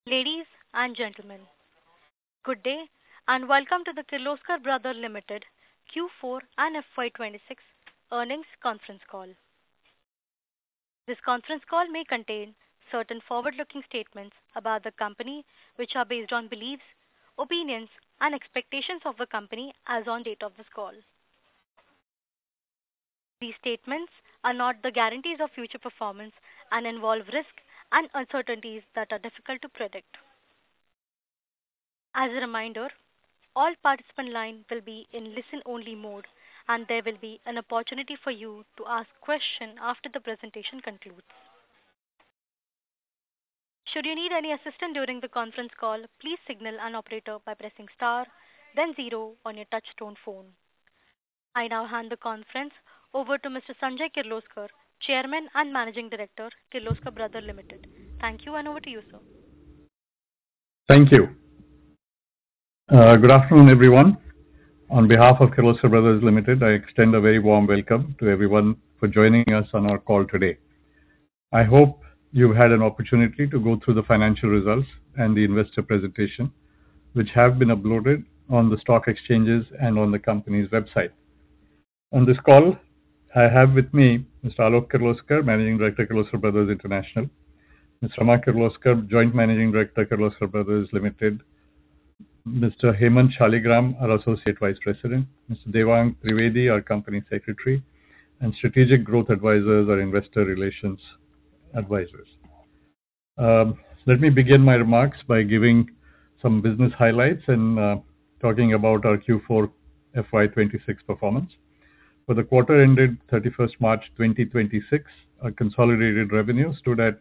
Ladies and gentlemen, good day and welcome to the Kirloskar Brothers Limited Q4 and FY26 earnings conference call. This conference call may contain certain forward-looking statements about the company which are based on beliefs, opinions, and expectations of the company as on date of this call. These statements are not the guarantees of future performance and involve risks and uncertainties that are difficult to predict. As a reminder, all participant lines will be in listen-only mode, and there will be an opportunity for you to ask questions after the presentation concludes. Should you need any assistance during the conference call, please signal an operator by pressing star, then zero on your touch-tone phone. I now hand the conference over to Mr. Sanjay Kirloskar, Chairman and Managing Director, Kirloskar Brothers Limited. Thank you, and over to you, sir. Thank you. Good afternoon, everyone. On behalf of Kirloskar Brothers Limited, I extend a very warm welcome to everyone for joining us on our call today. I hope you've had an opportunity to go through the financial results and the investor presentation, which have been uploaded on the stock exchanges and on the company's website. On this call, I have with me Mr. Alok Kirloskar, Managing Director, Kirloskar Brothers International, Mr. Rama Kirloskar, Joint Managing Director, Kirloskar Brothers Limited, Mr. Hemant Shaligram, our Associate Vice President, Mr. Devang Trivedi, our Company Secretary, and Strategic Growth Advisors, our Investor Relations Advisors. Let me begin my remarks by giving some business highlights and talking about our Q4 FY26 performance. For the quarter ended 31st March 2026, our consolidated revenue stood at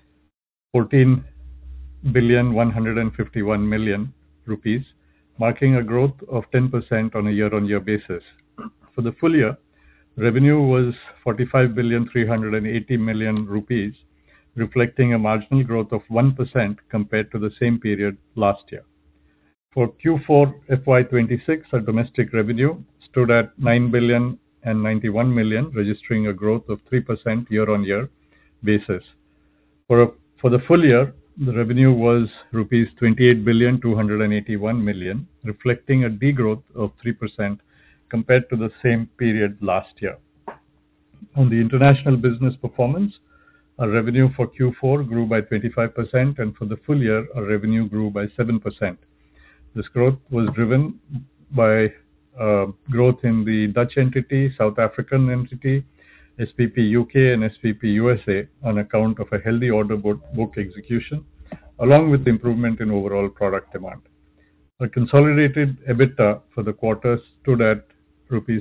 14,151 million rupees, marking a growth of 10% on a year-on-year basis. For the full year, revenue was 45,380 million rupees, reflecting a marginal growth of 1% compared to the same period last year. For Q4 FY26, our domestic revenue stood at 9,091 million, registering a growth of 3% year-on-year basis. For the full year, the revenue was rupees 28,281 million, reflecting a degrowth of 3% compared to the same period last year. On the international business performance, our revenue for Q4 grew by 25%, and for the full year, our revenue grew by 7%. This growth was driven by growth in the Dutch entity, South African entity, SPP UK and SPP USA on account of a healthy order book execution, along with improvement in overall product demand. Our consolidated EBITDA for the quarter stood at rupees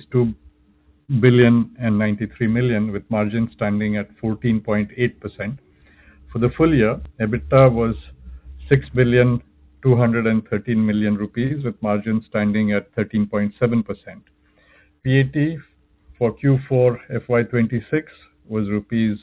2,093 million, with margin standing at 14.8%. For the full year, EBITDA was 6,213 million rupees, with margin standing at 13.7%. PAT for Q4 FY26 was rupees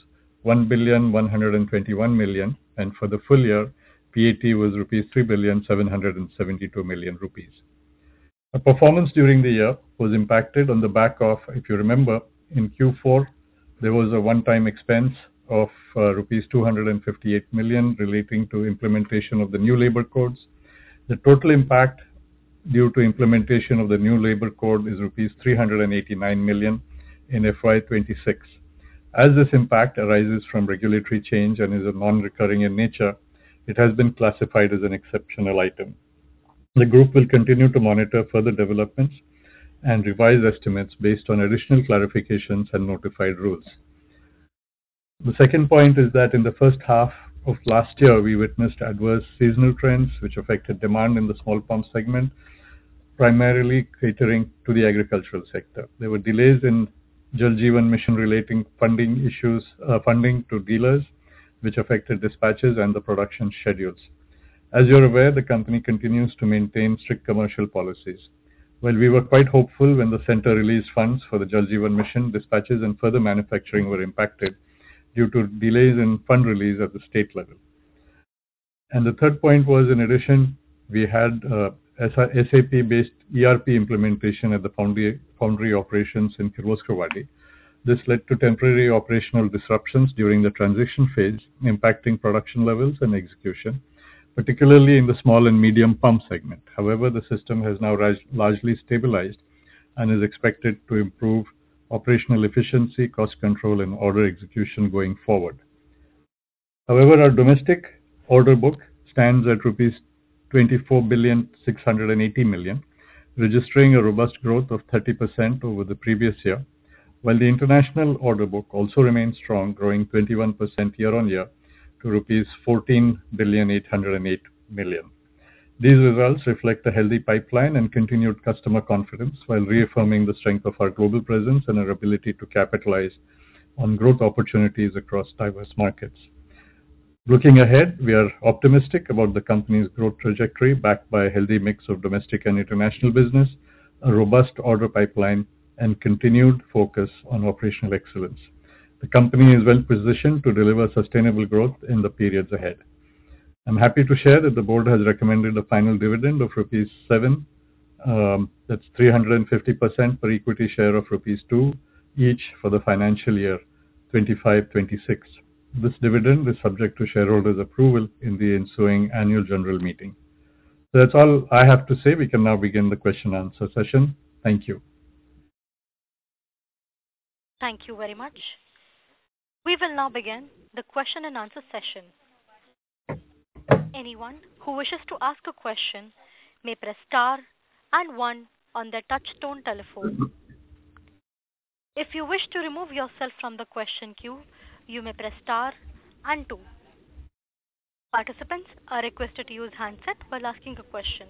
1,121 million, and for the full year, PAT was rupees 3,772 million rupees. Our performance during the year was impacted on the back of, if you remember, in Q4, there was a one-time expense of rupees 258 million relating to implementation of the new labor codes. The total impact due to implementation of the new labor code is rupees 389 million in FY26. As this impact arises from regulatory change and is a non-recurring in nature, it has been classified as an exceptional item. The group will continue to monitor further developments and revise estimates based on additional clarifications and notified rules. The second point is that in the first half of last year, we witnessed adverse seasonal trends which affected demand in the small pump segment, primarily catering to the agricultural sector. There were delays in Jal Jeevan Mission relating funding to dealers, which affected dispatches and the production schedules. As you're aware, the company continues to maintain strict commercial policies. While we were quite hopeful when the center released funds for the Jal Jeevan Mission, dispatches and further manufacturing were impacted due to delays in fund release at the state level. And the third point was, in addition, we had SAP-based ERP implementation at the foundry operations in Kirloskar Wadi. This led to temporary operational disruptions during the transition phase, impacting production levels and execution. particularly in the small and medium pump segment. However, the system has now largely stabilized and is expected to improve operational efficiency, cost control, and order execution going forward. However, our domestic order book stands at rupees 24,680 million, registering a robust growth of 30% over the previous year, while the international order book also remains strong, growing 21% year-on-year to rupees 14,808 million. These results reflect a healthy pipeline and continued customer confidence, while reaffirming the strength of our global presence and our ability to capitalize on growth opportunities across diverse markets. Looking ahead, we are optimistic about the company's growth trajectory, backed by a healthy mix of domestic and international business, a robust order pipeline, and continued focus on operational excellence. The company is well positioned to deliver sustainable growth in the periods ahead. I'm happy to share that the board has recommended a final dividend of rupees 7, that's 350% per equity share of rupees 2 each for the financial year 25-26. This dividend is subject to shareholders' approval in the ensuing annual general meeting. So that's all I have to say. We can now begin the question and answer session. Thank you. Thank you very much. We will now begin the question and answer session. Anyone who wishes to ask a question may press star and 1 on their touch-tone telephone. If you wish to remove yourself from the question queue, you may press star and 2. Participants are requested to use handset while asking a question.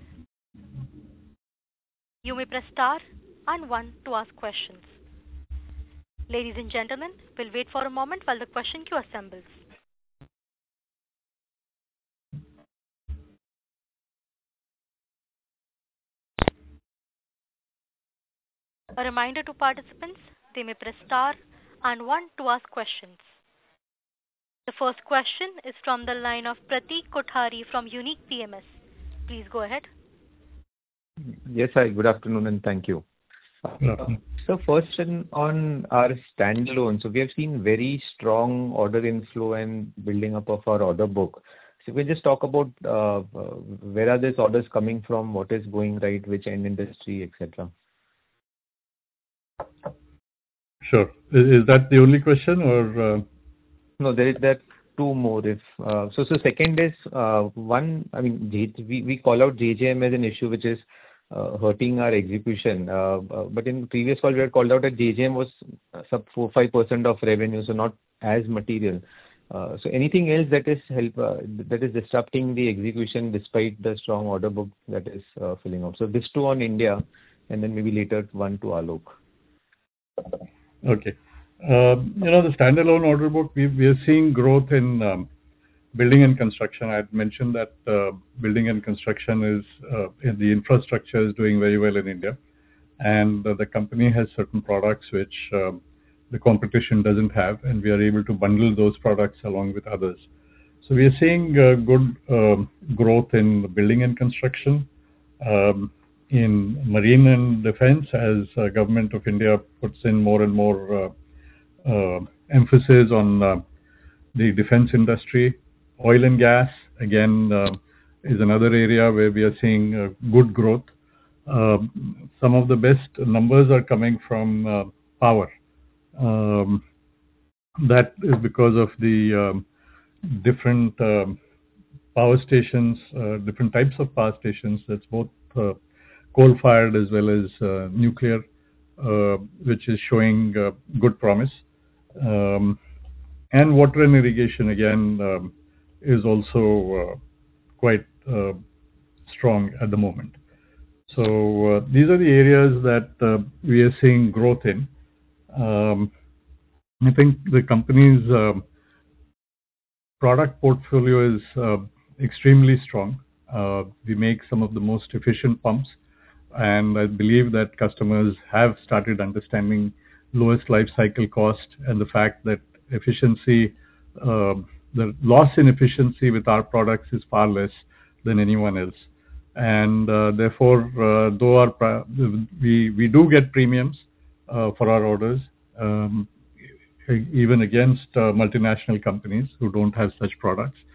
You may press star and 1 to ask questions. Ladies and gentlemen, we'll wait for a moment while the question queue assembles. A reminder to participants, they may press star and 1 to ask questions. The first question is from the line of Pratik Kothari from Unique PMS. Please go ahead. Yes, hi. Good afternoon and thank you. So first on our standalone, so we have seen very strong order inflow and building up of our order book. So we just talk about where are these orders coming from, what is going right, which end industry, etc. Sure. Is that the only question or? No, there are two more. So second is one, I mean, we call out JJM as an issue which is hurting our execution. But in previous call, we had called out that JJM was sub 4-5% of revenue, so not as material. So anything else that is disrupting the execution despite the strong order book that is filling up? So this two on India, and then maybe later one to Alok. Okay. The standalone order book, we are seeing growth in building and construction. I had mentioned that building and construction is the infrastructure is doing very well in India, and the company has certain products which the competition doesn't have, and we are able to bundle those products along with others. So we are seeing good growth in building and construction, in marine and defense, as government of India puts in more and more emphasis on the defense industry. Oil and gas, again, is another area where we are seeing good growth. Some of the best numbers are coming from power. That is because of the different power stations, different types of power stations. That's both coal-fired as well as nuclear, which is showing good promise. And water and irrigation, again, is also quite strong at the moment. So these are the areas that we are seeing growth in. I think the company's product portfolio is extremely strong. We make some of the most efficient pumps, and I believe that customers have started understanding lowest life cycle cost and the fact that efficiency, the loss in efficiency with our products is far less than anyone else. And therefore, though we do get premiums for our orders, even against multinational companies who don't have such products.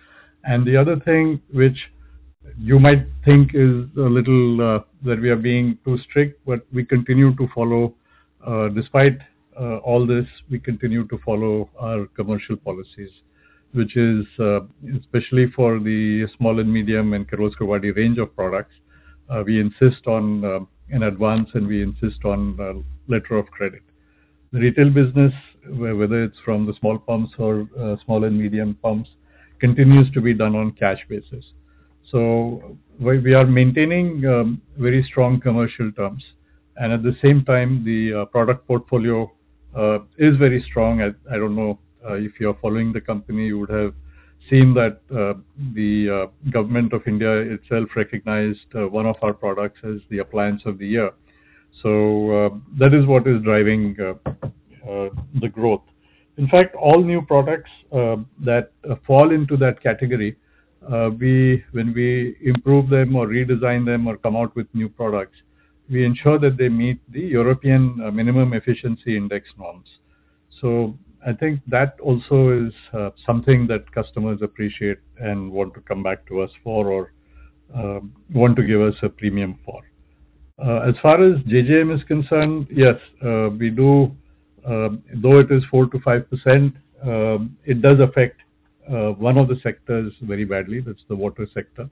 And the other thing which you might think is a little that we are being too strict, but we continue to follow, despite all this, we continue to follow our commercial policies, which is especially for the small and medium and Kirloskar Wadi range of products. We insist on an advance and we insist on letter of credit. The retail business, whether it's from the small pumps or small and medium pumps, continues to be done on cash basis. So we are maintaining very strong commercial terms, and at the same time, the product portfolio is very strong. I don't know if you are following the company, you would have seen that the government of India itself recognized one of our products as the appliance of the year. So that is what is driving the growth. In fact, all new products that fall into that category, when we improve them or redesign them or come out with new products, we ensure that they meet the European minimum efficiency index norms. So I think that also is something that customers appreciate and want to come back to us for, or want to give us a premium for. As far as JJM is concerned, yes, we do, though it is 4 to 5%, it does affect one of the sectors very badly. That's the water sector.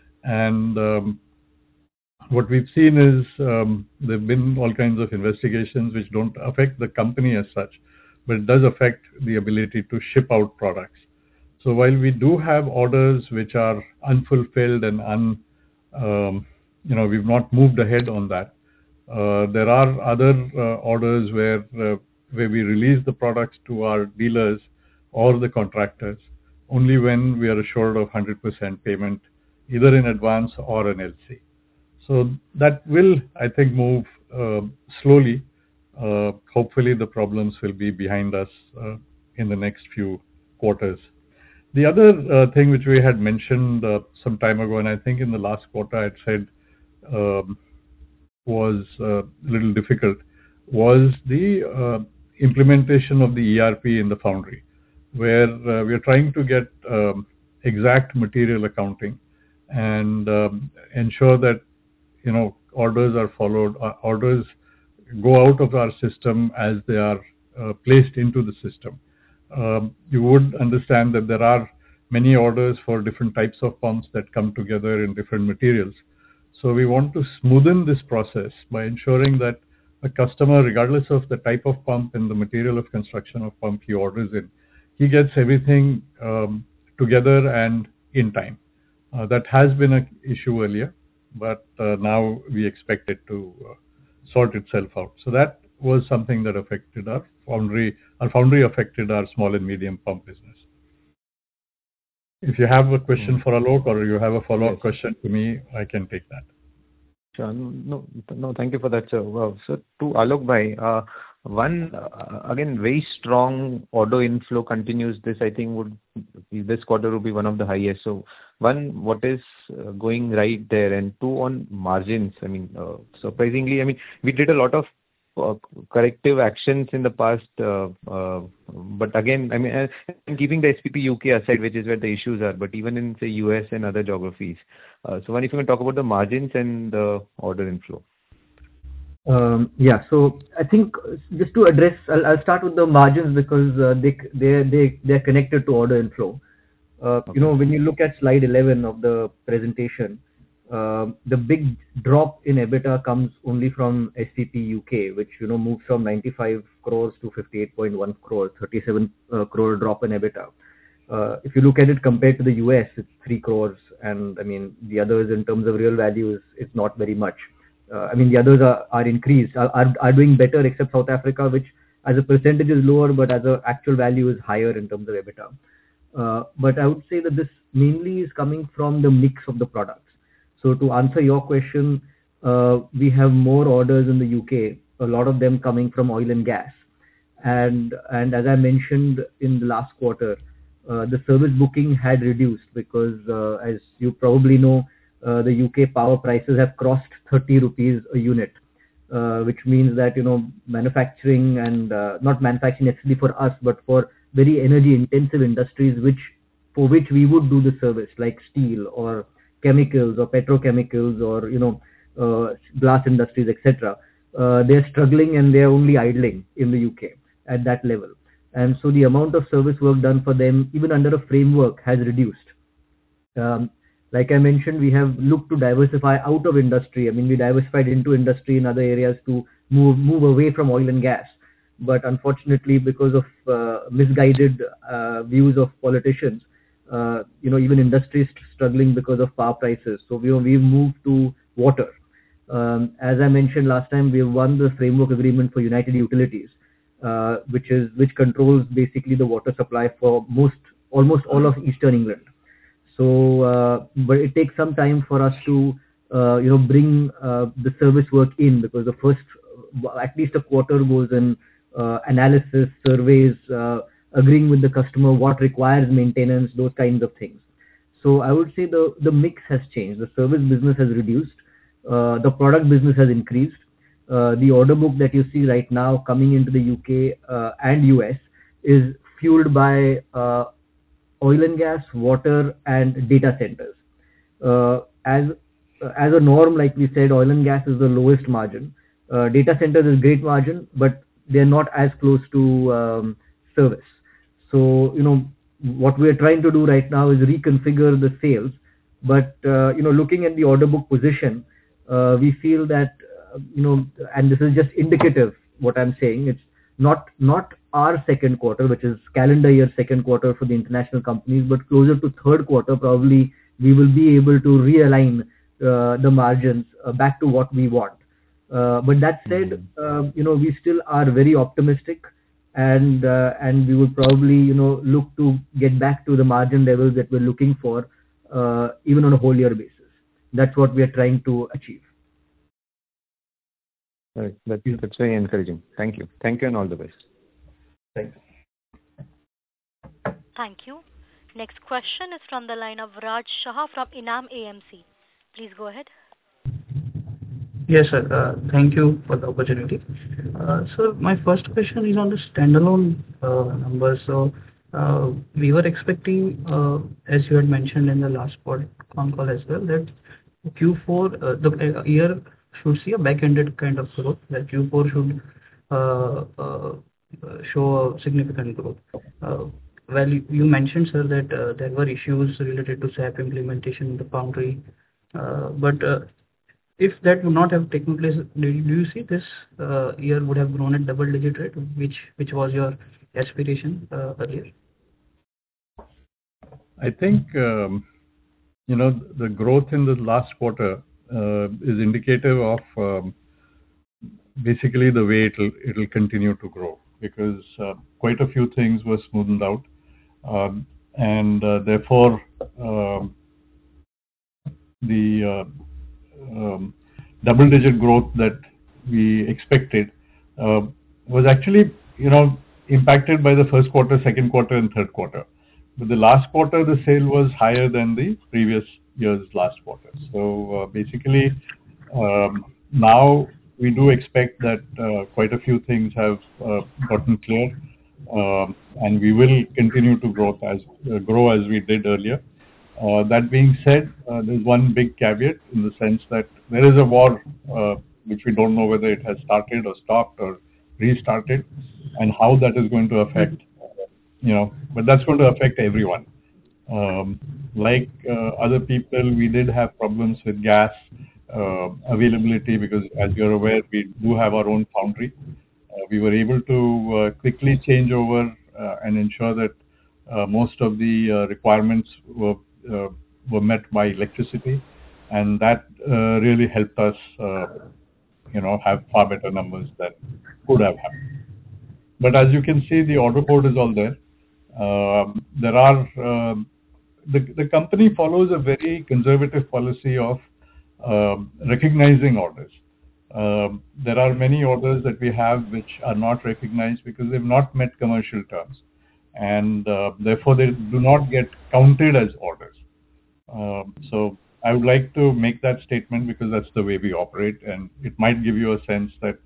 And what we've seen is there have been all kinds of investigations which don't affect the company as such, but it does affect the ability to ship out products. So while we do have orders which are unfulfilled and we've not moved ahead on that, there are other orders where we release the products to our dealers or the contractors only when we are assured of 100% payment, either in advance or an LC. So that will, I think, move slowly. Hopefully the problems will be behind us in the next few quarters. The other thing which we had mentioned some time ago, and I think in the last quarter I had said was a little difficult, was the implementation of the ERP in the foundry, where we are trying to get exact material accounting and ensure that orders are followed, orders go out of our system as they are placed into the system. You would understand that there are many orders for different types of pumps that come together in different materials. So we want to smoothen this process by ensuring that a customer, regardless of the type of pump and the material of construction of pump he orders in, he gets everything together and in time. That has been an issue earlier, but now we expect it to sort itself out. So that was something that affected our foundry. Our foundry affected our small and medium pump business. If you have a question for Alok or you have a follow-up question to me, I can take that. Sure. No, thank you for that, sir. So to Alok bhai, one, again, very strong order inflow continues. This, I think, this quarter will be one of the highest. So one, what is going right there? And two, on margins. I mean, surprisingly, we did a lot of corrective actions in the past, but again, I'm keeping the SPP UK aside, which is where the issues are, but even in, say, US and other geographies. So one, if you can talk about the margins and the order inflow. Yeah, so I think just to address, I'll start with the margins because they're connected to order inflow. Okay. When you look at slide 11 of the presentation, the big drop in EBITDA comes only from SPP UK, which moves from 95 crores to 58.1 crores, 37 crore drop in EBITDA. If you look at it compared to the US, it's 3 crores, and the others in terms of real values, it's not very much. The others are increased, are doing better, except South Africa, which as a percentage is lower, but as an actual value is higher in terms of EBITDA. But I would say that this mainly is coming from the mix of the products. So to answer your question, we have more orders in the UK, a lot of them coming from oil and gas. And as I mentioned in the last quarter, the service booking had reduced because, as you probably know, the UK power prices have crossed 30 rupees a unit, which means that, manufacturing and not manufacturing necessarily for us, but for very energy intensive industries, which for which we would do the service, like steel or chemicals or petrochemicals or glass industries, etc. They're struggling and they're only idling in the UK at that level. And so the amount of service work done for them, even under a framework, has reduced. Like I mentioned, we have looked to diversify out of industry. I mean, we diversified into industry in other areas to move away from oil and gas. But unfortunately, because of misguided views of politicians, even industry is struggling because of power prices. So we've moved to water. As I mentioned last time, we won the framework agreement for United Utilities, which controls basically the water supply for almost all of Eastern England. So, but it takes some time for us to, bring the service work in, because the first, at least a quarter goes in analysis, surveys, agreeing with the customer what requires maintenance, those kinds of things. So I would say the mix has changed. The service business has reduced. The product business has increased. The order book that you see right now coming into the UK and US is fueled by oil and gas, water, and data centers. As a norm, like we said, oil and gas is the lowest margin. Data centers is great margin, but they're not as close to service. So, what we're trying to do right now is reconfigure the sales. But, looking at the order book position, we feel that, and this is just indicative, what I'm saying, it's not our second quarter, which is calendar year second quarter for the international companies, but closer to third quarter, probably we will be able to realign the margins back to what we want. But that said, we still are very optimistic, and we would probably, look to get back to the margin levels that we're looking for, even on a whole year basis. That's what we are trying to achieve. Right. That's very encouraging. Thank you. Thank you, and all the best. Thanks. Thank you. Next question is from the line of Raj Shah from Enam AMC. Please go ahead. Yes, sir. Thank you for the opportunity. So my first question is on the standalone numbers. So we were expecting, as you had mentioned in the last con call as well, that Q4, the year should see a back-ended kind of growth, that Q4 should show a significant growth. Well, you mentioned, sir, that there were issues related to SAP implementation in the foundry. But if that would not have taken place, do you see this year would have grown at double-digit rate, which was your aspiration earlier? I think, the growth in the last quarter is indicative of basically the way it'll continue to grow, because quite a few things were smoothened out, and therefore the double-digit growth that we expected was actually, impacted by the first quarter, second quarter, and third quarter. But the last quarter, the sale was higher than the previous year's last quarter. So basically, now we do expect that quite a few things have gotten clear, and we will continue to grow as we did earlier. That being said, there's one big caveat, in the sense that there is a war which we don't know whether it has started or stopped or restarted, and how that is going to affect, but that's going to affect everyone. Like other people, we did have problems with gas availability, because as you're aware, we do have our own foundry. We were able to quickly change over and ensure that most of the requirements were met by electricity, and that really helped us have far better numbers than could have happened. But as you can see, the order board is all there. There are the company follows a very conservative policy of recognizing orders. There are many orders that we have which are not recognized because they've not met commercial terms, and therefore they do not get counted as orders. So I would like to make that statement, because that's the way we operate, and it might give you a sense that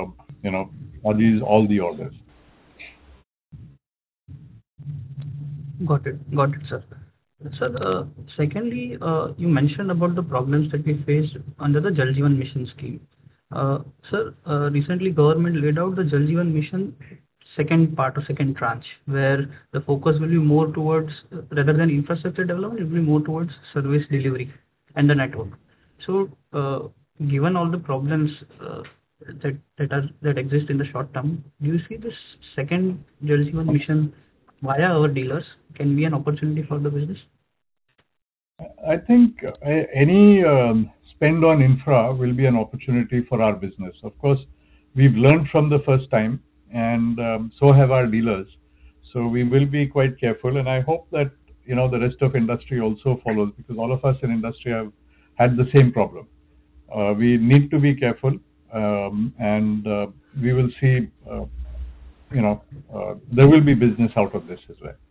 are these all the orders. Got it. Got it, sir. Sir, secondly, you mentioned about the problems that we faced under the Jal Jeevan Mission scheme. Sir, recently government laid out the Jal Jeevan Mission second part or second tranche, where the focus will be more towards, rather than infrastructure development, it will be more towards service delivery and the network. So, given all the problems that exist in the short term, do you see this second Jal Jeevan Mission via our dealers can be an opportunity for the business? I think any spend on infra will be an opportunity for our business. Of course, we've learned from the first time, and so have our dealers. So we will be quite careful, and I hope that the rest of industry also follows, because all of us in industry have had the same problem. We need to be careful, and we will see. There will be business out of this as well.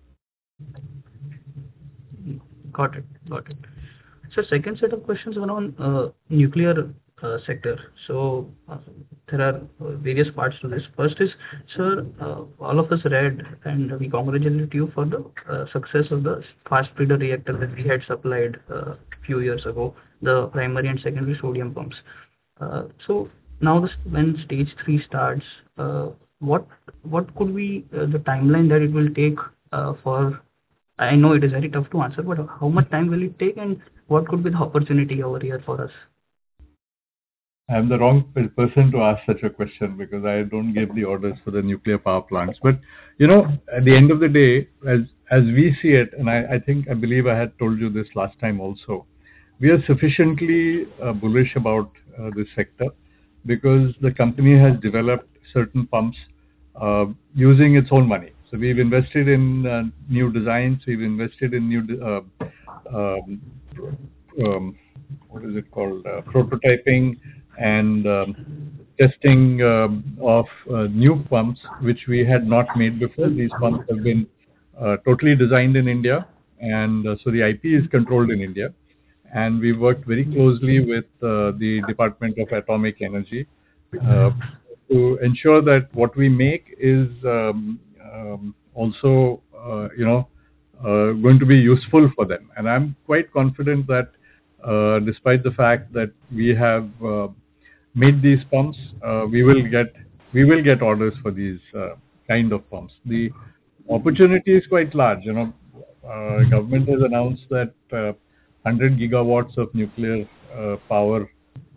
Got it. Got it. So second set of questions around nuclear sector. So there are various parts to this. First is, sir, all of us read and we congratulate you for the success of the fast breeder reactor that we had supplied a few years ago, the primary and secondary sodium pumps. So now when stage 3 starts, what could be the timeline that it will take for? I know it is very tough to answer, but how much time will it take, and what could be the opportunity over here for us? I'm the wrong person to ask such a question, because I don't give the orders for the nuclear power plants. But at the end of the day, as we see it, and I believe I had told you this last time also, we are sufficiently bullish about this sector, because the company has developed certain pumps using its own money. So we've invested in new designs. We've invested in new prototyping and testing of new pumps, which we had not made before. These pumps have been totally designed in India, and so the IP is controlled in India. And we worked very closely with the Department of Atomic Energy to ensure that what we make is also going to be useful for them. And I'm quite confident that despite the fact that we have made these pumps, we will get orders for these kind of pumps. The opportunity is quite large. Government has announced that 100 gigawatts of nuclear power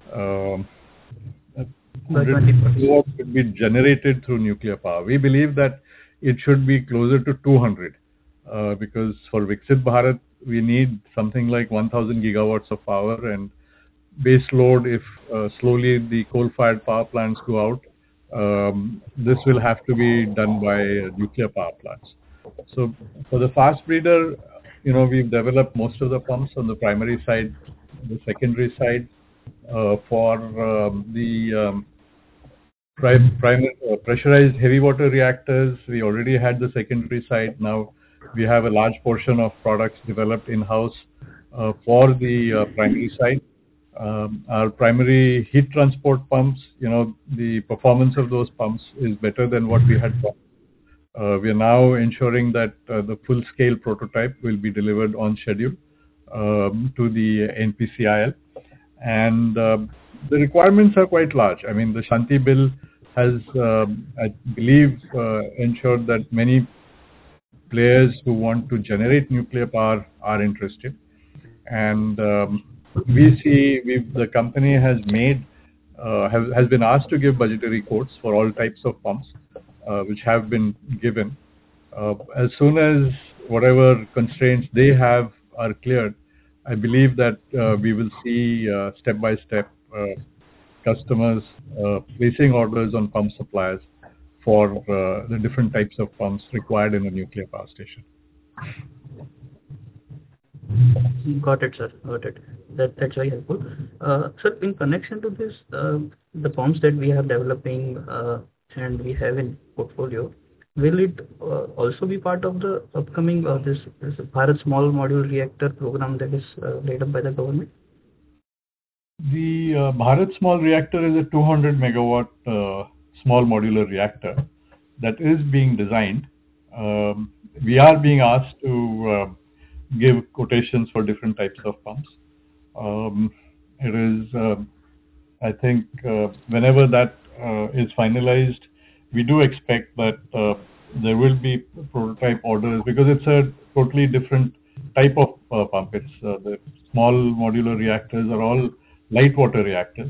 could be generated through nuclear power. We believe that it should be closer to 200, because for Viksit Bharat, we need something like 1,000 gigawatts of power, and base load, if slowly the coal-fired power plants go out, this will have to be done by nuclear power plants. So for the fast breeder, we've developed most of the pumps on the primary side, the secondary side. For the pressurized heavy water reactors, we already had the secondary side. Now we have a large portion of products developed in-house for the primary side. Our primary heat transport pumps, the performance of those pumps is better than what we had thought. We are now ensuring that the full-scale prototype will be delivered on schedule to the NPCIL. And the requirements are quite large. I mean, the Shanti Bill has, I believe, ensured that many players who want to generate nuclear power are interested. And the company has been asked to give budgetary quotes for all types of pumps, which have been given. As soon as whatever constraints they have are cleared, I believe that we will see step by step customers placing orders on pump suppliers for the different types of pumps required in a nuclear power station. Got it, sir. Got it. That's very helpful. Sir, in connection to this, the pumps that we are developing and we have in portfolio, will it also be part of the upcoming this Bharat Small Module Reactor program that is laid up by the government? The Bharat Small Reactor is a 200 megawatt small modular reactor that is being designed. We are being asked to give quotations for different types of pumps. It is, I think, whenever that is finalized, we do expect that there will be prototype orders because it's a totally different type of pump. It's the small modular reactors are all light water reactors.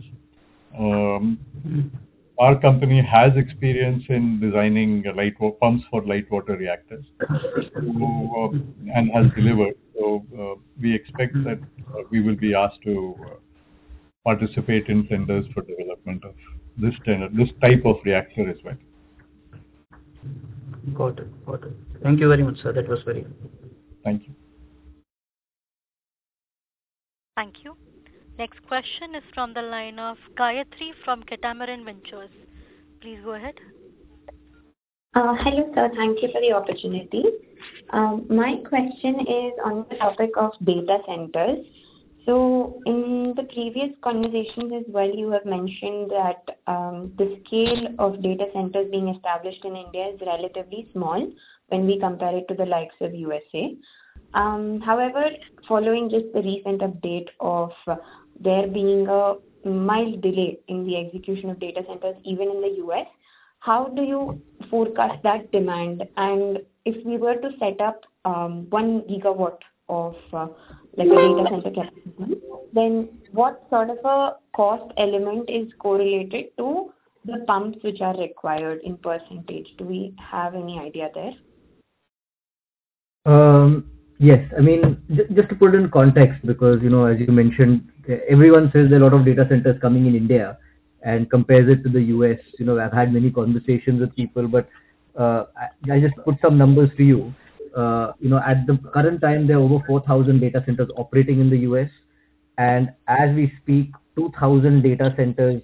Our company has experience in designing pumps for light water reactors and has delivered. So we expect that we will be asked to participate in tenders for development of this type of reactor as well. Got it. Got it. Thank you very much, sir. That was very helpful. Thank you. Thank you. Next question is from the line of Gayatri from Catamaran Ventures. Please go ahead. Hello, sir. Thank you for the opportunity. My question is on the topic of data centers. So in the previous conversations as well, you have mentioned that the scale of data centers being established in India is relatively small when we compare it to the likes of USA. However, following just the recent update of there being a mild delay in the execution of data centers even in the US, how do you forecast that demand? And if we were to set up 1 gigawatt of like a data center capacity, then what sort of a cost element is correlated to the pumps which are required in percentage? Do we have any idea there? Yes. I mean, just to put it in context, because, as you mentioned, everyone says there are a lot of data centers coming in India and compares it to the US. I've had many conversations with people, but I just put some numbers to you. At the current time, there are over 4,000 data centers operating in the US. And as we speak, over 2,000 data centers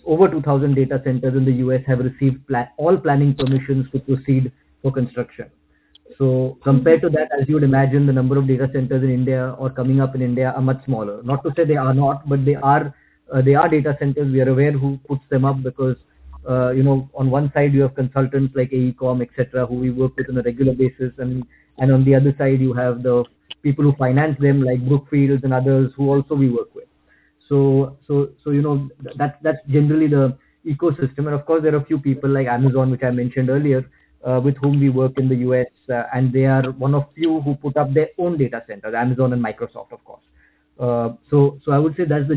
in the US have received all planning permissions to proceed for construction. So compared to that, as you would imagine, the number of data centers in India or coming up in India are much smaller. Not to say they are not, but they are data centers. We are aware who puts them up because, on one side you have consultants like AECOM, etc., who we work with on a regular basis, and on the other side you have the people who finance them like Brookfield and others who also we work with. So that's generally the ecosystem. And of course, there are a few people like Amazon, which I mentioned earlier, with whom we work in the US, and they are one of few who put up their own data centers, Amazon and Microsoft, of course. So I would say that's the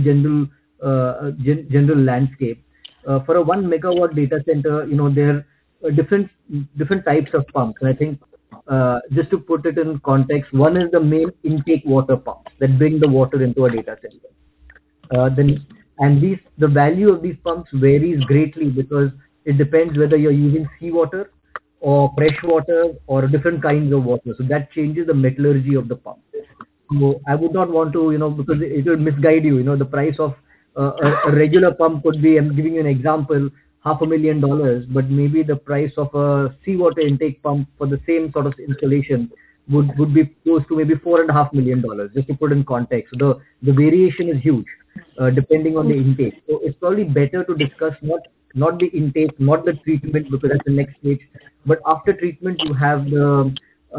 general landscape. For a 1 megawatt data center, there are different types of pumps. And I think just to put it in context, one is the main intake water pumps that bring the water into a data center. The value of these pumps varies greatly because it depends whether you're using seawater or fresh water or different kinds of water. So that changes the metallurgy of the pump. So I would not want to, because it will misguide you. The price of a regular pump could be, I'm giving you an example, $500,000, but maybe the price of a seawater intake pump for the same sort of installation would be close to maybe $4.5 million, just to put in context. So the variation is huge, depending on the intake. So it's probably better to discuss not the intake, not the treatment, because that's the next stage. But after treatment, you have the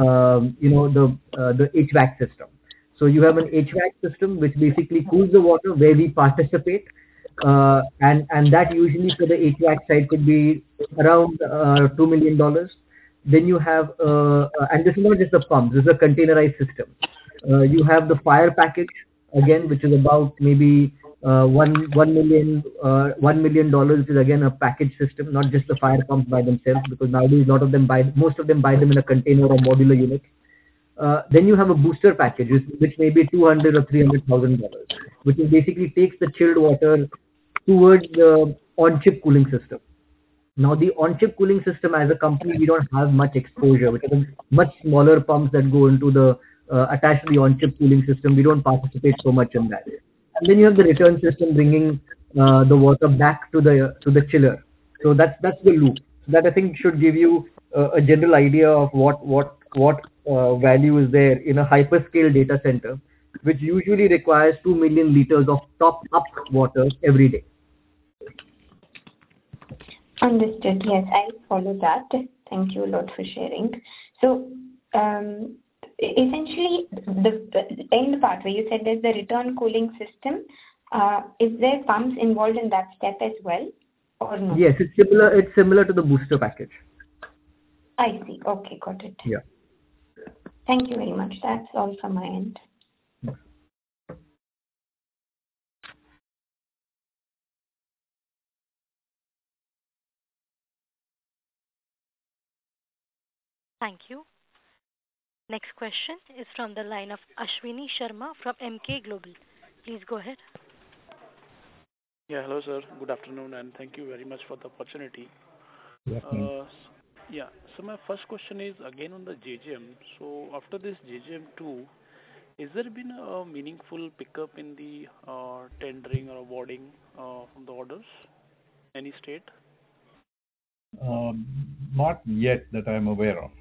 HVAC system. So you have an HVAC system which basically cools the water where we participate, and that usually for the HVAC side could be around $2 million. Then you have, and this is not just the pumps, this is a containerized system. You have the fire package again, which is about maybe $1 million, which is again a package system, not just the fire pumps by themselves, because nowadays most of them buy them in a container or modular unit. Then you have a booster package, which may be $200,000 or $300,000, which is basically takes the chilled water towards the on-chip cooling system. Now, the on-chip cooling system, as a company, we don't have much exposure, which are much smaller pumps that go into the attached to the on-chip cooling system. We don't participate so much in that. And then you have the return system bringing the water back to the chiller. So that's the loop. So that I think should give you a general idea of what value is there in a hyperscale data center, which usually requires 2 million liters of top-up water every day. Understood. Yes, I follow that. Thank you a lot for sharing. So, essentially, the end part where you said there's the return cooling system, is there pumps involved in that step as well, or no? Yes, it's similar. It's similar to the booster package. I see. Okay, got it. Yeah. Thank you very much. That's all from my end. Thank you. Next question is from the line of Ashwini Sharma from Emkay Global. Please go ahead. Yeah, hello, sir. Good afternoon, and thank you very much for the opportunity. So my first question is again on the JJM. So after this JJM2, is there been a meaningful pickup in the tendering or awarding from the orders? Any state? Not yet that I'm aware of.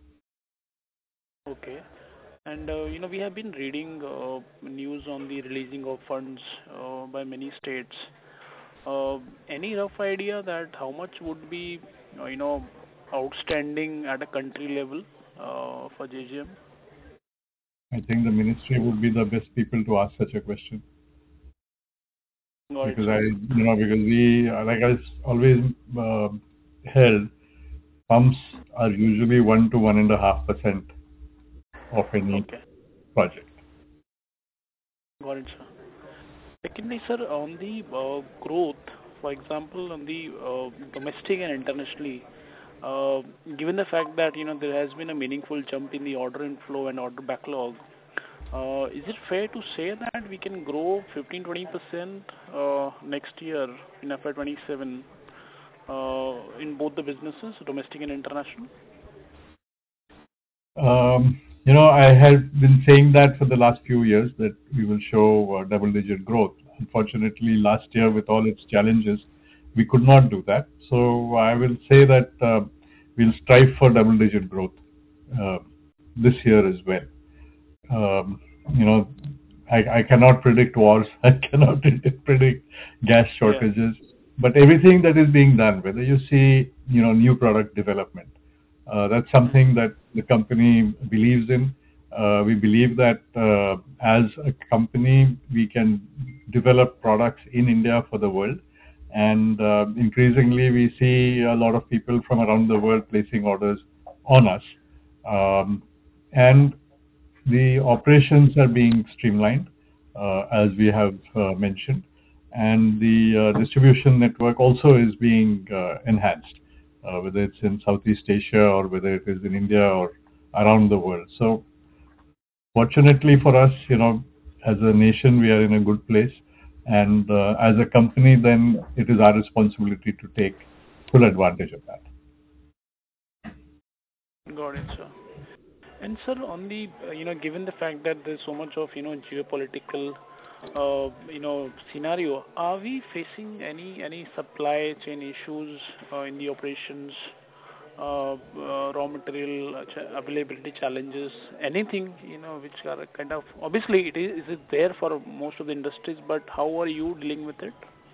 Okay. And we have been reading news on the releasing of funds by many states. Any rough idea that how much would be outstanding at a country level for JJM? I think the ministry would be the best people to ask such a question. Got it, Because sir. because we, like I always held, pumps are usually 1 to 1.5% of any project. Got it, sir. Secondly, sir, on the growth, for example, on the domestic and internationally, given the fact that there has been a meaningful jump in the order inflow and order backlog, is it fair to say that we can grow 15-20% next year in FY27 in both the businesses, domestic and international? I have been saying that for the last few years that we will show double-digit growth. Unfortunately, last year with all its challenges, we could not do that. So I will say that we'll strive for double-digit growth this year as well. I cannot predict wars. I cannot predict gas shortages. But everything that is being done, whether you see new product development, that's something that the company believes in. We believe that as a company, we can develop products in India for the world. And increasingly, we see a lot of people from around the world placing orders on us. And the operations are being streamlined, as we have mentioned. And the distribution network also is being enhanced, whether it's in Southeast Asia or whether it is in India or around the world. So fortunately for us, as a nation, we are in a good place. And as a company, then it is our responsibility to take full advantage of that. Got it, sir. And sir, on the given the fact that there's so much of geopolitical scenario, are we facing any supply chain issues in the operations, raw material availability challenges, anything which are kind of, obviously is it there for most of the industries, but how are you dealing with it?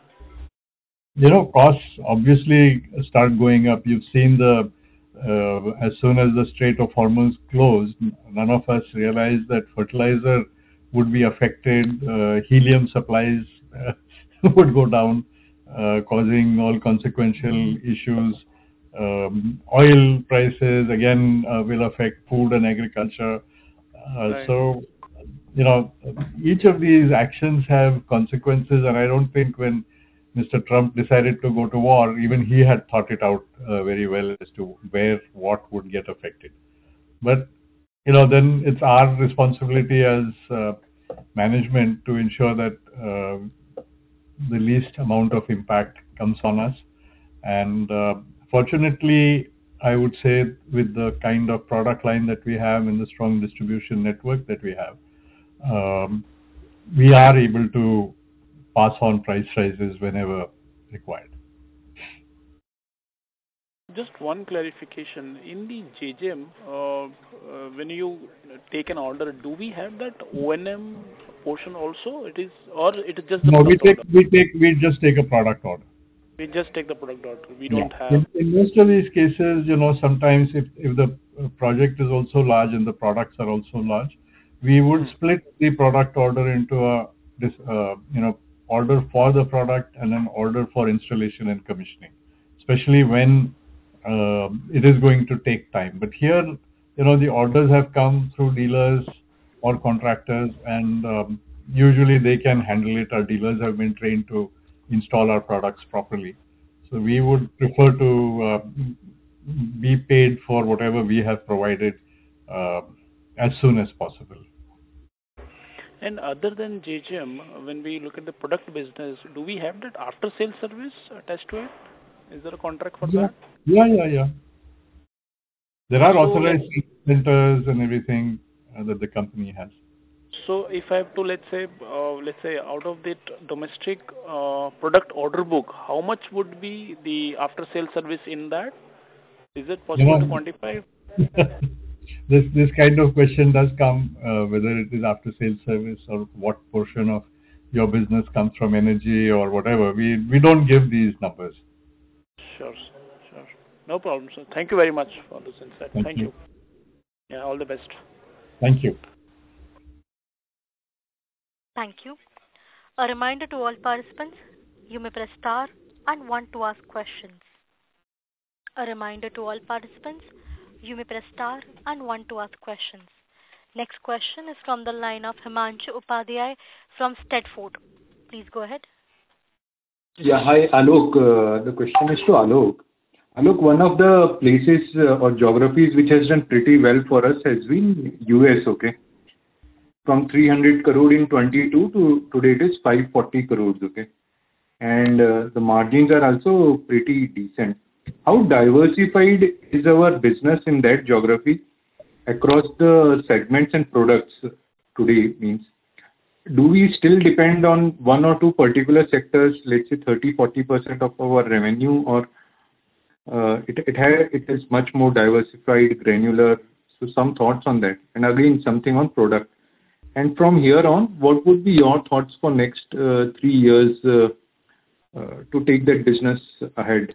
Costs obviously start going up. You've seen as soon as the Strait of Hormuz closed, none of us realized that fertilizer would be affected, helium supplies would go down, causing all consequential issues. Oil prices, again, will affect food and agriculture. Right. So, each of these actions have consequences, and I don't think when Mr. Trump decided to go to war, even he had thought it out very well as to what would get affected. But, then it's our responsibility as management to ensure that the least amount of impact comes on us. And fortunately, I would say with the kind of product line that we have and the strong distribution network that we have, we are able to pass on price rises whenever required. Just one clarification. In the JJM, when you take an order, do we have that O&M portion also? It is just the No, product order? we just take a product order. We just take the product order. We Yeah. don't have. In most of these cases, sometimes if the project is also large and the products are also large, we would split the product order into order for the product and an order for installation and commissioning, especially when it is going to take time. But here, the orders have come through dealers or contractors, and usually they can handle it. Our dealers have been trained to install our products properly. So we would prefer to be paid for whatever we have provided as soon as possible. And other than JJM, when we look at the product business, do we have that after-sales service attached to it? Is there a contract for that? Yeah. There are authorized centers and everything that the company has. So if I have to, let's say, out of the domestic product order book, how much would be the after-sales service in that? Is it possible to quantify? This kind of question does come, whether it is after-sales service or what portion of your business comes from energy or whatever. We don't give these numbers. Sure. No problem, sir. Thank you very much for this insight. Thank you. Yeah, all the best. Thank you. Thank you. A reminder to all participants, you may press star and 1 to ask questions. Next question is from the line of Himanshu Upadhyay from Steadfort. Please go ahead. Yeah, hi, Alok. The question is to Alok. Alok, one of the places or geographies which has done pretty well for us has been US, okay? From 300 crore in 22 to today it is 540 crores, okay? And the margins are also pretty decent. How diversified is our business in that geography across the segments and products today? Means, do we still depend on one or two particular sectors, let's say 30-40% of our revenue, or it is much more diversified, granular? So some thoughts on that, and again something on product. And from here on, what would be your thoughts for next 3 years to take that business ahead?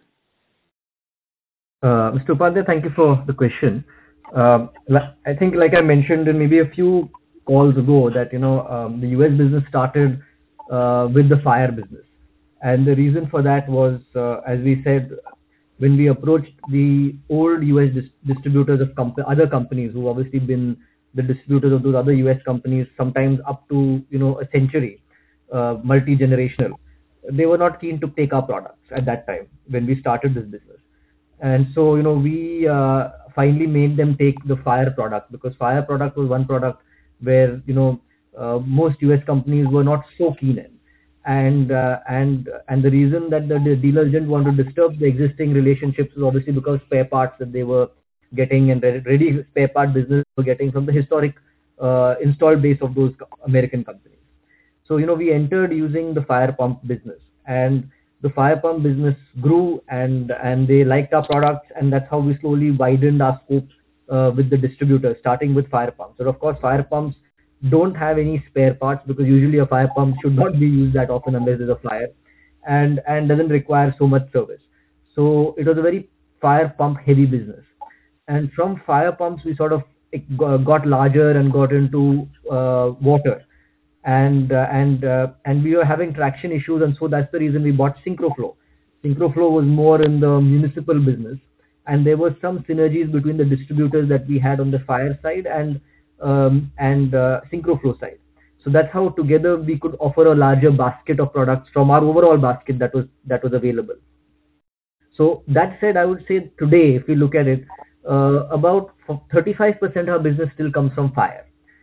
Mr. Upadhyay, thank you for the question. I think, like I mentioned in maybe a few calls ago, that the US business started with the fire business, and the reason for that was, as we said, when we approached the old US distributors of other companies who obviously been the distributors of those other US companies, sometimes up to a century, multi-generational, they were not keen to take our products at that time when we started this business. And so we finally made them take the fire product, because fire product was one product where most US companies were not so keen in, and the reason that the dealers didn't want to disturb the existing relationships was obviously because spare parts that they were getting and ready spare part business were getting from the historic installed base of those American companies. So we entered using the fire pump business, and the fire pump business grew, and they liked our products, and that's how we slowly widened our scope with the distributors, starting with fire pumps. So of course, fire pumps don't have any spare parts, because usually a fire pump should not be used that often unless there's a fire, and doesn't require so much service. So it was a very fire pump heavy business, and from fire pumps we sort of got larger and got into water, and we were having traction issues, and so that's the reason we bought SynchroFlow. SynchroFlow was more in the municipal business, and there were some synergies between the distributors that we had on the fire side and SynchroFlow side. So that's how together we could offer a larger basket of products from our overall basket that was available. So that said, I would say today, if we look at it, about 35% of our business still comes from fire.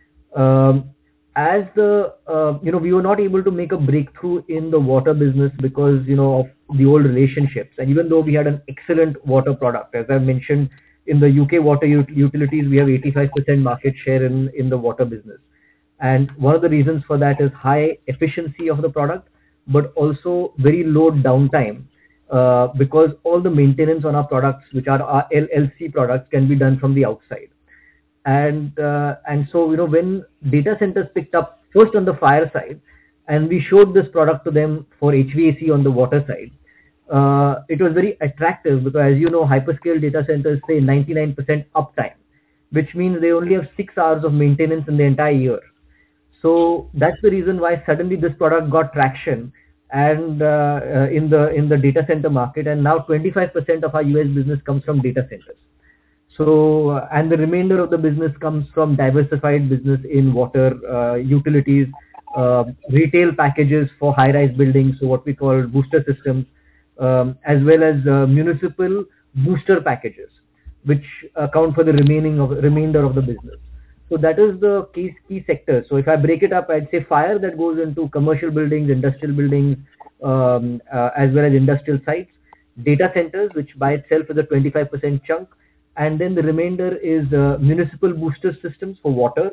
As we were not able to make a breakthrough in the water business because of the old relationships, and even though we had an excellent water product, as I mentioned, in the UK water utilities we have 85% market share in the water business, and one of the reasons for that is high efficiency of the product, but also very low downtime, because all the maintenance on our products, which are our LLC products, can be done from the outside. And so when data centers picked up first on the fire side, and we showed this product to them for HVAC on the water side, it was very attractive because, as you know, hyperscale data centers say 99% uptime, which means they only have 6 hours of maintenance in the entire year. So that's the reason why suddenly this product got traction and in the data center market, and now 25% of our US business comes from data centers. So and the remainder of the business comes from diversified business in water, utilities, retail packages for high-rise buildings, so what we call booster systems, as well as municipal booster packages, which account for the remainder of the business. So that is the key sector. So if I break it up, I'd say fire that goes into commercial buildings, industrial buildings, as well as industrial sites, data centers, which by itself is a 25% chunk, and then the remainder is municipal booster systems for water,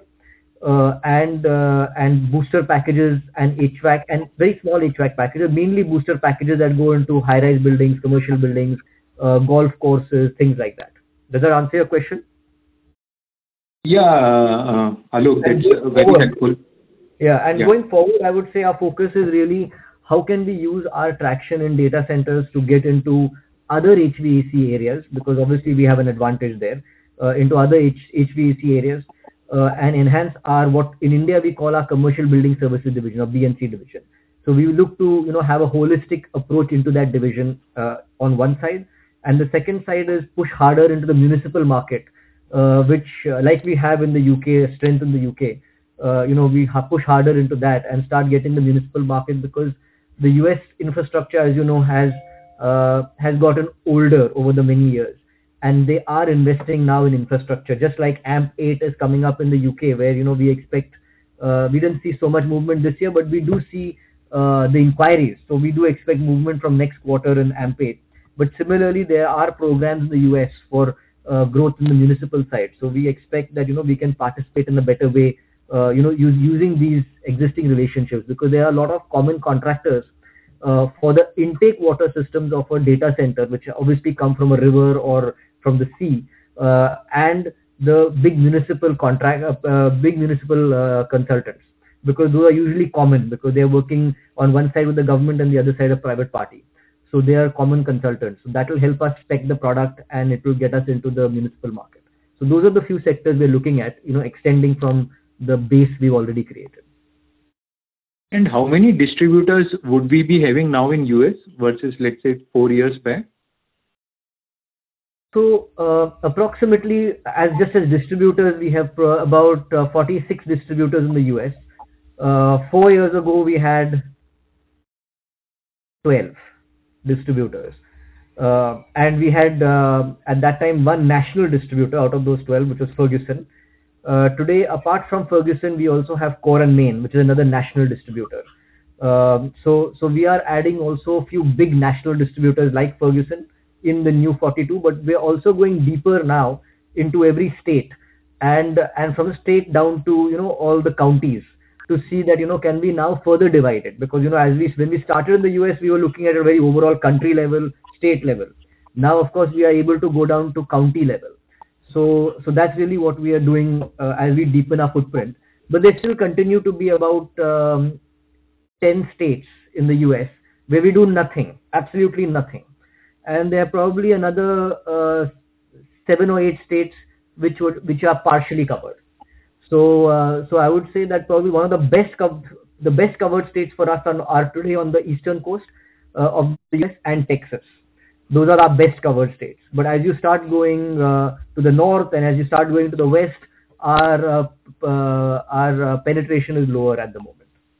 and booster packages and HVAC and very small HVAC packages, mainly booster packages that go into high-rise buildings, commercial buildings, golf courses, things like that. Does that answer your question? Yeah, Alok, that's very helpful. Yeah, and going forward, I would say our focus is really how can we use our traction in data centers to get into other HVAC areas, because obviously we have an advantage there, into other HVAC areas, and enhance our, what in India we call our commercial building services division or BNC division. So we look to have a holistic approach into that division on one side, and the second side is push harder into the municipal market, which like we have in the UK, strength in the UK. We push harder into that and start getting the municipal market, because the US infrastructure, as you know, has gotten older over the many years, and they are investing now in infrastructure, just like AMP8 is coming up in the UK, where we expect, we didn't see so much movement this year, but we do see the inquiries, so we do expect movement from next quarter in AMP8. But similarly, there are programs in the US for growth in the municipal side, so we expect that we can participate in a better way, using these existing relationships, because there are a lot of common contractors for the intake water systems of a data center, which obviously come from a river or from the sea, and the big municipal consultants, because those are usually common, because they are working on one side with the government and the other side a private party. So they are common consultants. So that will help us spec the product, and it will get us into the municipal market. So those are the few sectors we're looking at, extending from the base we've already created. And how many distributors would we be having now in US versus, let's say, 4 years back? So approximately, as distributors, we have about 46 distributors in the US. 4 years ago, we had 12 distributors. And we had, at that time, one national distributor out of those 12, which was Ferguson. Today, apart from Ferguson, we also have Core and Main, which is another national distributor. So we are adding also a few big national distributors like Ferguson in the new 42, but we're also going deeper now into every state, and from the state down to all the counties, to see that can we now further divide it, because when we started in the US, we were looking at a very overall country level, state level. Now of course we are able to go down to county level. So that's really what we are doing as we deepen our footprint. But there still continue to be about 10 states in the US where we do nothing, absolutely nothing, and there are probably another 7 or 8 states which are partially covered. So I would say that probably one of the best covered states for us are today on the eastern coast of the US and Texas. Those are our best covered states. But as you start going to the north, and as you start going to the west, our penetration is lower at the moment.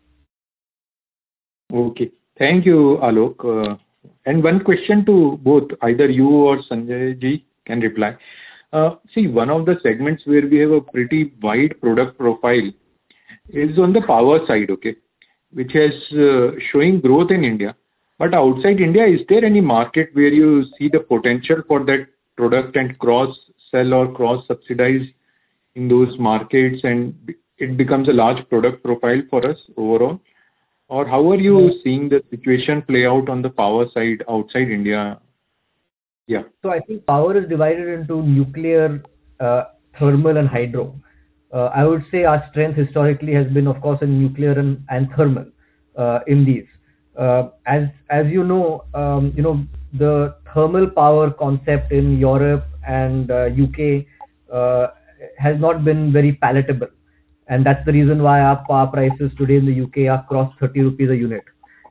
Okay. Thank you, Alok. And one question to both, either you or Sanjay ji can reply. See, one of the segments where we have a pretty wide product profile is on the power side, okay, which is showing growth in India. But outside India, is there any market where you see the potential for that product and cross-sell or cross-subsidize in those markets, and it becomes a large product profile for us overall? Or how are you seeing the situation play out on the power side outside India? Yeah. So I think power is divided into nuclear, thermal and hydro. I would say our strength historically has been, of course, in nuclear and thermal in these. As you know, the thermal power concept in Europe and UK has not been very palatable, and that's the reason why our power prices today in the UK are crossed 30 rupees a unit.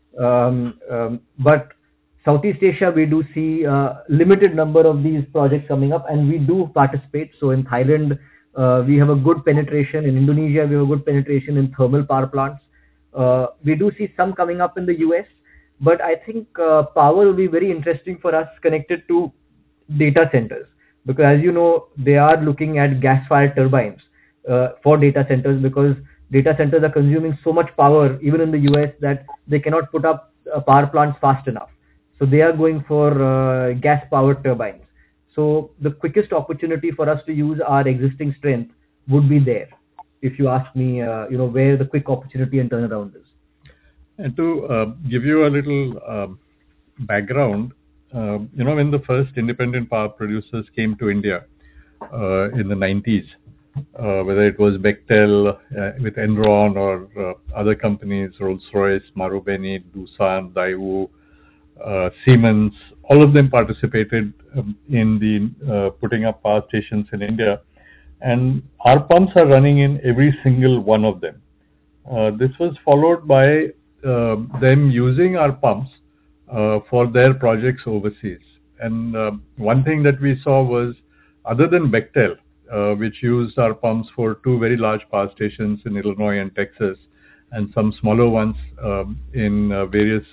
But Southeast Asia, we do see a limited number of these projects coming up, and we do participate. So in Thailand, we have a good penetration. In Indonesia, we have a good penetration in thermal power plants. We do see some coming up in the US, but I think power will be very interesting for us connected to data centers, because as you know, they are looking at gas-fired turbines for data centers, because data centers are consuming so much power even in the US that they cannot put up power plants fast enough. So they are going for gas-powered turbines. So the quickest opportunity for us to use our existing strength would be there. If you ask me, where the quick opportunity and turnaround is. And to give you a little background, when the first independent power producers came to India in the 90s, whether it was Bechtel with Enron or other companies, Rolls-Royce, Marubeni, Doosan, Daewoo, Siemens, all of them participated in the putting up power stations in India. And our pumps are running in every single one of them. This was followed by them using our pumps for their projects overseas. And one thing that we saw was, other than Bechtel, which used our pumps for two very large power stations in Illinois and Texas, and some smaller ones in various,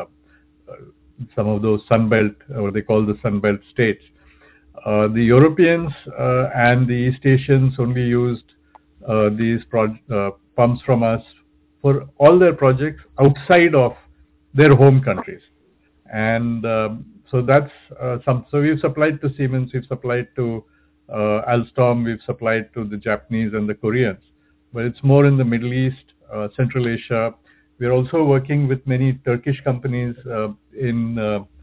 some of those Sunbelt, or they call the Sunbelt states. The Europeans and the East Asians only used these pumps from us for all their projects outside of their home countries. And so that's so we've supplied to Siemens, we've supplied to Alstom, we've supplied to the Japanese and the Koreans, but it's more in the Middle East, Central Asia. We're also working with many Turkish companies in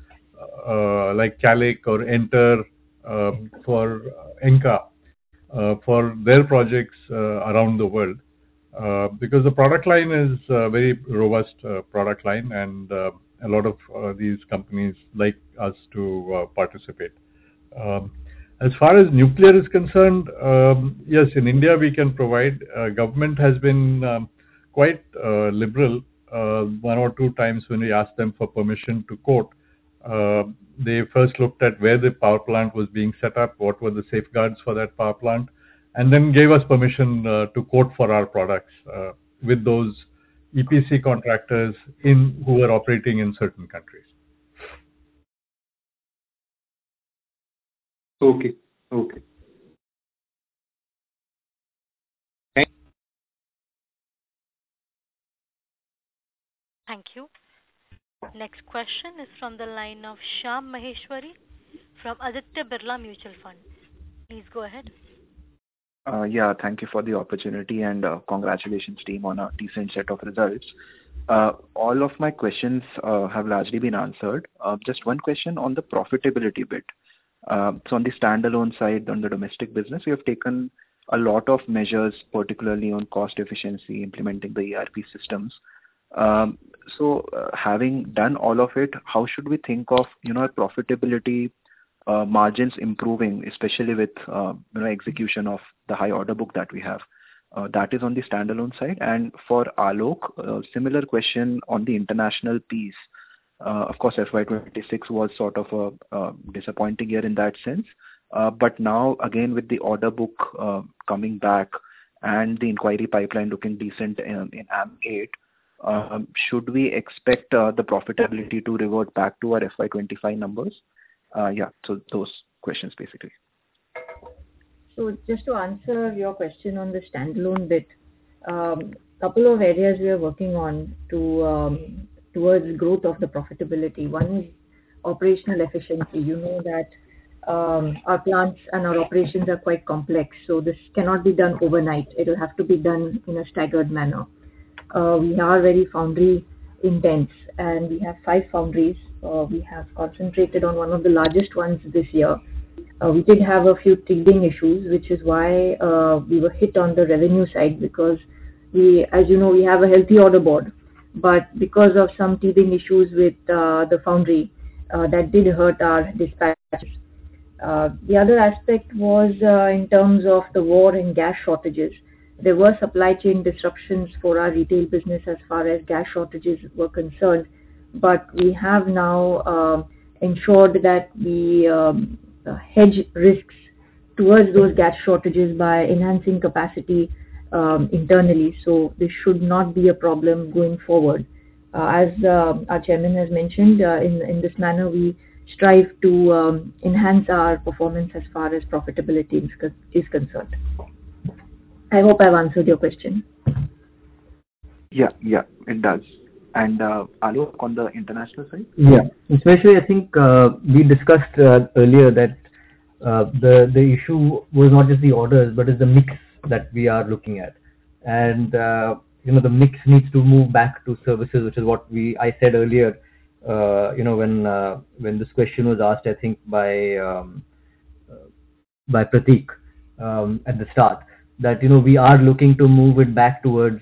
like Calic or Enter, for Enka, for their projects around the world, because the product line is a very robust product line, and a lot of these companies like us to participate. As far as nuclear is concerned, yes, in India we can provide. Government has been quite liberal. One or two times when we asked them for permission to quote, they first looked at where the power plant was being set up, what were the safeguards for that power plant, and then gave us permission to quote for our products with those EPC contractors who are operating in certain countries. Okay. Thank you. Next question is from the line of Shyam Maheshwari from Aditya Birla Mutual Fund. Please go ahead. Thank you for the opportunity, and congratulations team on a decent set of results. All of my questions have largely been answered. Just one question on the profitability bit. So on the standalone side, on the domestic business, we have taken a lot of measures, particularly on cost efficiency, implementing the ERP systems. So having done all of it, how should we think of profitability, margins improving, especially with execution of the high order book that we have? That is on the standalone side. And for Alok, similar question on the international piece. Of course, FY26 was sort of a disappointing year in that sense. But now, again, with the order book coming back and the inquiry pipeline looking decent in AM8, should we expect the profitability to revert back to our FY25 numbers? So those questions basically. So just to answer your question on the standalone bit, couple of areas we are working on towards growth of the profitability. One is operational efficiency. You know that our plants and our operations are quite complex, so this cannot be done overnight. It will have to be done in a staggered manner. We are very foundry intense, and we have 5 foundries. We have concentrated on one of the largest ones this year. We did have a few teething issues, which is why we were hit on the revenue side, because as you know, we have a healthy order board, but because of some teething issues with the foundry, that did hurt our dispatches. The other aspect was in terms of the war and gas shortages. There were supply chain disruptions for our retail business as far as gas shortages were concerned, but we have now ensured that we hedge risks towards those gas shortages by enhancing capacity internally. So this should not be a problem going forward. As our chairman has mentioned, in this manner we strive to enhance our performance as far as profitability is concerned. I hope I've answered your question. Yeah, it does. And Alok, on the international side? Yeah, especially I think we discussed earlier that the issue was not just the orders, but it's the mix that we are looking at. And the mix needs to move back to services, which is what I said earlier. When this question was asked, I think by Prateek at the start, that we are looking to move it back towards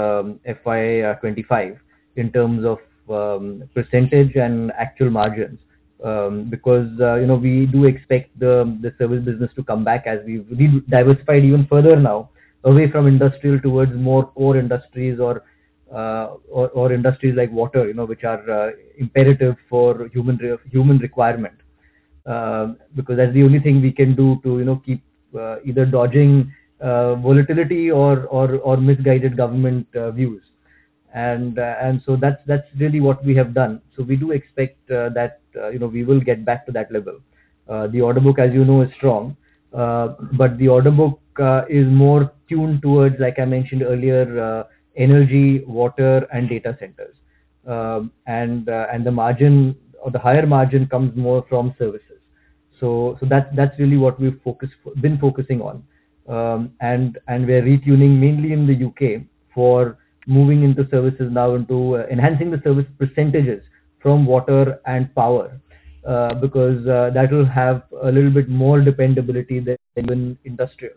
FY25 in terms of percentage and actual margins, because we do expect the service business to come back as we've diversified even further now away from industrial towards more core industries or industries like water, which are imperative for human requirement, because that's the only thing we can do to keep either dodging volatility or misguided government views, and so that's really what we have done. So we do expect that we will get back to that level. The order book, as you know, is strong, but the order book is more tuned towards, like I mentioned earlier, energy, water, and data centers, and the margin or the higher margin comes more from services. So that's really what we've been focusing on, and we're retuning mainly in the UK for moving into services now, into enhancing the service percentages from water and power, because that will have a little bit more dependability than even industrials,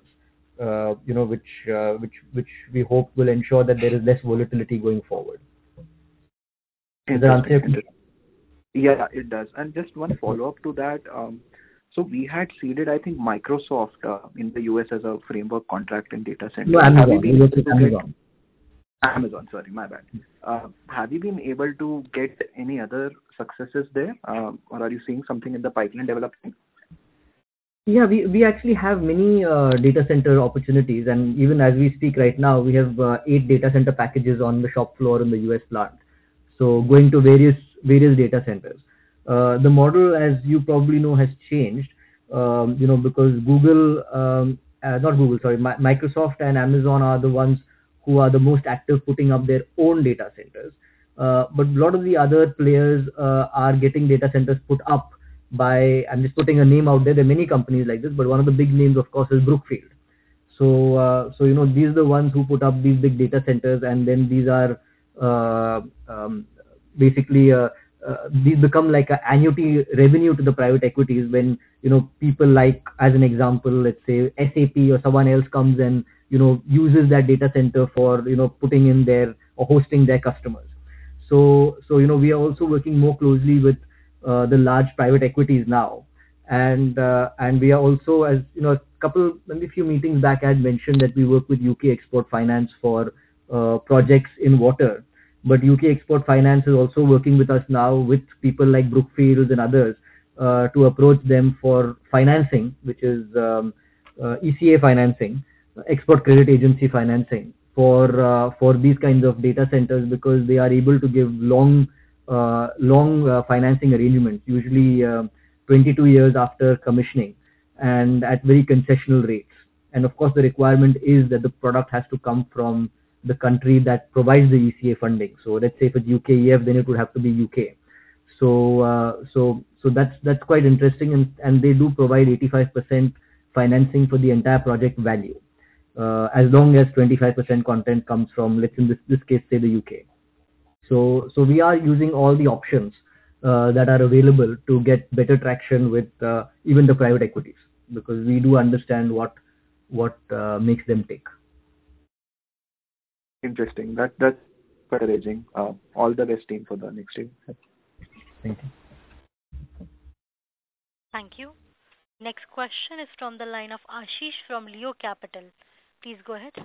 which we hope will ensure that there is less volatility going forward. Does that answer your question? Yeah, it does. And just one follow-up to that. So we had seeded, I think, Microsoft in the US as a framework contract in data center. No, Amazon, sorry, my bad. Have you been able to get any other successes there, or are you seeing something in the pipeline developing? Yeah, we actually have many data center opportunities, and even as we speak right now, we have 8 data center packages on the shop floor in the US plant. So going to various data centers. The model, as you probably know, has changed, because Microsoft and Amazon are the ones who are the most active putting up their own data centers. But a lot of the other players are getting data centers put up by, I'm just putting a name out there, there are many companies like this, but one of the big names, of course, is Brookfield. So these are the ones who put up these big data centers, and then these are basically these become like an annuity revenue to the private equities when people like, as an example, let's say SAP or someone else comes and uses that data center for putting in their or hosting their customers. So we are also working more closely with the large private equities now, and we are also, as maybe a few meetings back I had mentioned that we work with UK Export Finance for projects in water. But UK Export Finance is also working with us now with people like Brookfield and others to approach them for financing, which is ECA financing, Export Credit Agency financing for these kinds of data centers, because they are able to give long financing arrangements, usually 22 years after commissioning, and at very concessional rates. And of course, the requirement is that the product has to come from the country that provides the ECA funding. So let's say if it's UKEF, then it would have to be UK. So that's quite interesting, and they do provide 85% financing for the entire project value, as long as 25% content comes from, let's in this case, say the UK. So we are using all the options that are available to get better traction with even the private equities, because we do understand what makes them tick. Interesting. That's encouraging. All the best, team, for the next year. Thank you. Thank you. Next question is from the line of Ashish from Leo Capital. Please go ahead.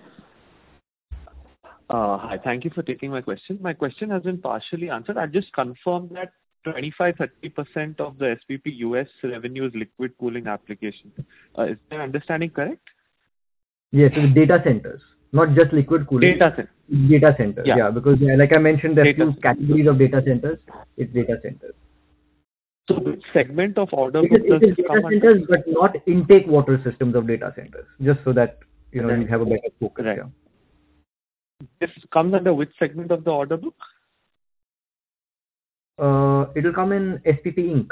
Hi. Thank you for taking my question. My question has been partially answered. I just confirmed that 25-30% of the SPP US revenue is liquid cooling application. Is my understanding correct? Yes, it's data centers, not just liquid cooling. Data centers. Data centers, yeah, because like I mentioned, there are two categories of data centers. It's data centers. So which segment of order book does it come under? Data centers, but not intake water systems of data centers, just so that you have a better focus. Right. This comes under which segment of the order book? It will come in SPP Inc.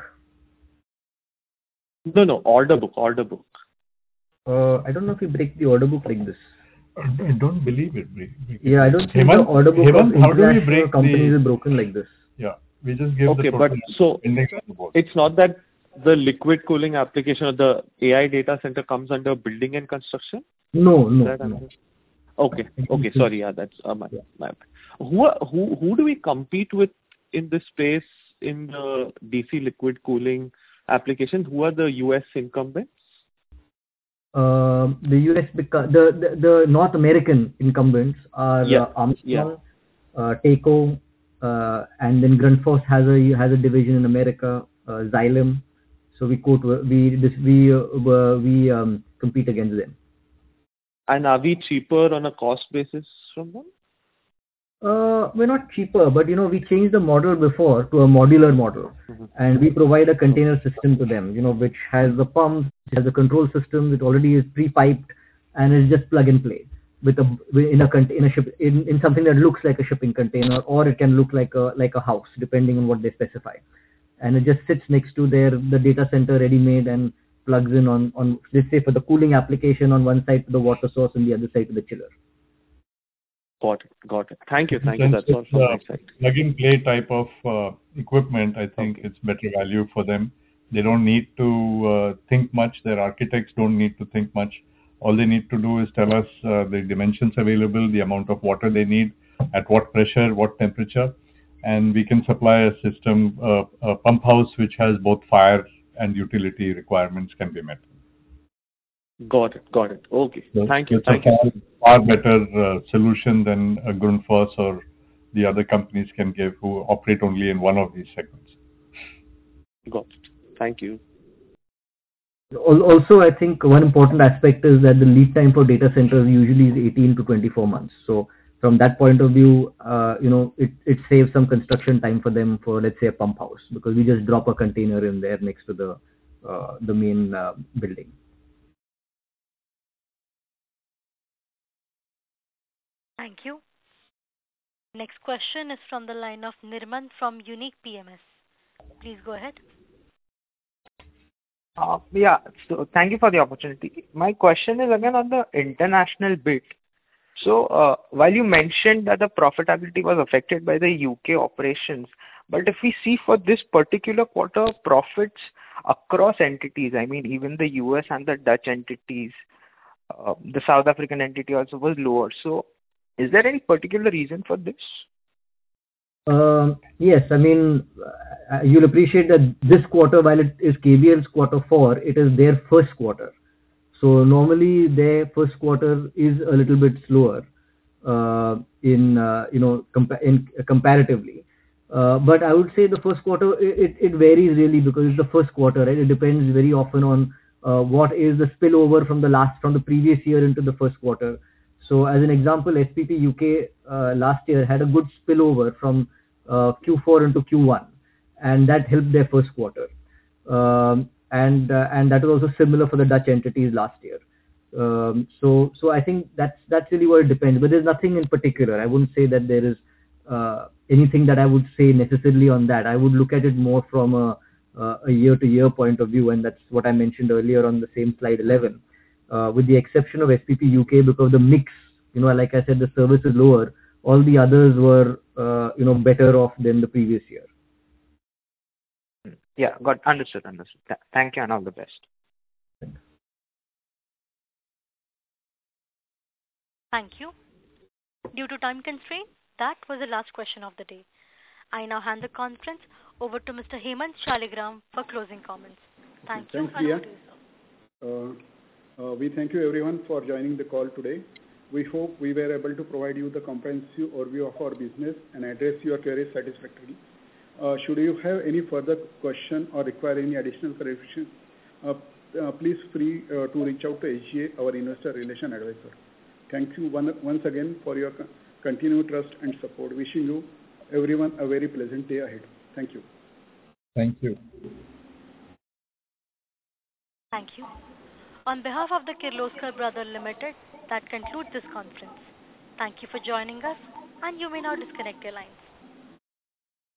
No, order book. I don't know if we break the order book like this. I don't believe it. Yeah, I don't think the order book of international companies is broken like this. Yeah, we just give the but so it's not that the liquid cooling application of the AI data center comes under building and construction? No. Okay. Sorry, that's my bad. Who do we compete with in this space in the DC liquid cooling application? Who are the US incumbents? The US, the North American incumbents are Armstrong, Taco, and then Grundfos has a division in America, Xylem. So we compete against them. And are we cheaper on a cost basis from them? We're not cheaper, but we changed the model before to a modular model, and we provide a container system to them, which has the pumps, has a control system, it already is pre-piped, and it's just plug and play in something that looks like a shipping container, or it can look like a house, depending on what they specify, and it just sits next to the data center ready-made and plugs in on let's say for the cooling application on one side to the water source and the other side to the chiller. Got it. Thank you. That's all from my side. Plug-and-play type of equipment, I think it's better value for them. They don't need to think much. Their architects don't need to think much. All they need to do is tell us the dimensions available, the amount of water they need, at what pressure, what temperature, and we can supply a system, a pump house which has both fire and utility requirements can be met. Got it. Okay. Thank you. It's a far better solution than a Grundfos or the other companies can give who operate only in one of these segments. Got it. Thank you. Also, I think one important aspect is that the lead time for data centers usually is 18 to 24 months. So from that point of view, it saves some construction time for them for, let's say, a pump house, because we just drop a container in there next to the main building. Thank you. Next question is from the line of Nirman from Unique PMS. Please go ahead. So thank you for the opportunity. My question is again on the international bit. So while you mentioned that the profitability was affected by the UK operations, but if we see for this particular quarter, profits across entities, I mean even the US and the Dutch entities, the South African entity also was lower. So is there any particular reason for this? Yes, I mean, you'll appreciate that this quarter, while it is KBL's quarter 4, it is their first quarter. So normally their first quarter is a little bit slower comparatively. But I would say the first quarter it varies really because it's the first quarter, right? It depends very often on what is the spillover from the previous year into the first quarter. So as an example, SPP UK last year had a good spillover from Q4 into Q1, and that helped their first quarter. And that was also similar for the Dutch entities last year. So I think that's really where it depends. But there's nothing in particular. I wouldn't say that there is anything that I would say necessarily on that. I would look at it more from a year-to-year point of view, and that's what I mentioned earlier on the same slide 11. With the exception of SPP UK, because the mix, like I said, the service is lower. All the others were, better off than the previous year. Yeah, understood. Thank you and all the best. Thanks. Thank you. Due to time constraint, That was the last question of the day. I now hand the conference over to Mr. Hemant Shaligram for closing comments. Thank you. Thanks, Priya. We thank you everyone for joining the call today. We hope we were able to provide you the comprehensive overview of our business and address your queries satisfactorily. Should you have any further question or require any additional clarification, please free to reach out to SGA, our investor relation advisor. Thank you once again for your continued trust and support. Wishing you everyone a very pleasant day ahead. Thank you. Thank you. Thank you. On behalf of the Kirloskar Brothers Limited, that concludes this conference. Thank you for joining us, and you may now disconnect your lines.